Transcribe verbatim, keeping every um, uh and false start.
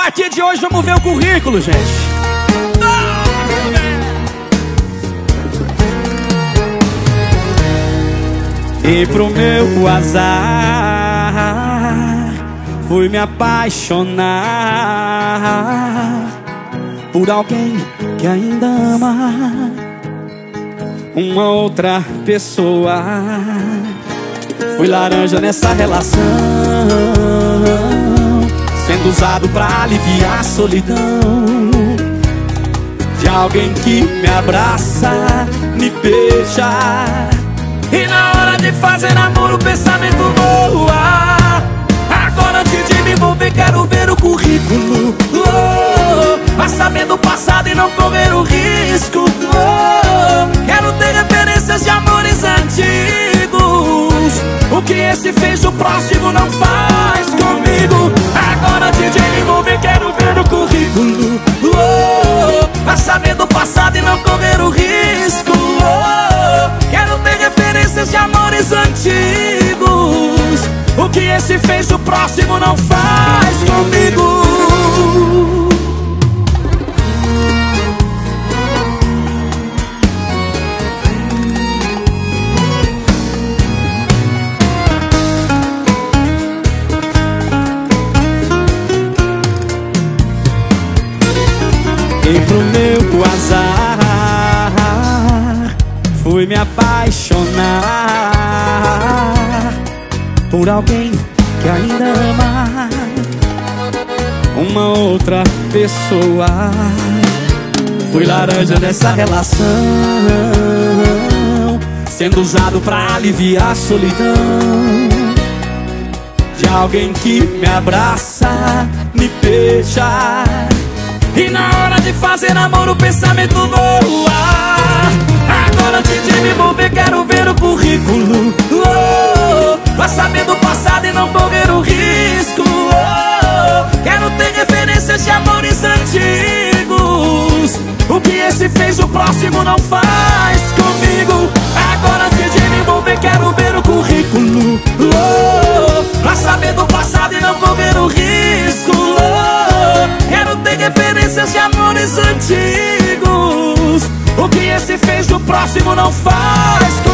partir de hoje vamos ver o currículo, gente. E pro meu azar fui me apaixonar por alguém que ainda ama uma outra pessoa. Fui laranja nessa relação, sendo usado pra aliviar a solidão de alguém que me abraça, me beija, e na hora de fazer namoro o pensamento voa. Agora antes de me envolver quero ver o currículo, oh, pra saber do passado e não correr o risco, oh, quero ter referências de amores antigos. O que esse fez o próximo não faz comigo. Agora antes de me envolver quero ver o currículo, oh, pra saber do passado e não correr o risco, oh, quero ter referências de amores antigos. O que esse fez o próximo não faz comigo. E pro meu azar fui me apaixonar por alguém que ainda ama uma outra pessoa. Fui laranja nessa relação, sendo usado pra aliviar a solidão de alguém que me abraça, me beija, e na hora de fazer namoro o pensamento voa. Agora antes de me envolver quero ver o currículo, oh, pra saber do passado e não correr o risco, oh, quero ter referências de amores antigos. O que esse fez o próximo não faz comigo. Agora antes de me envolver quero ver o currículo, oh, pra saber do passado e não correr o risco, oh, quero ter referências de amores antigos. O que esse fez o próximo não faz comigo.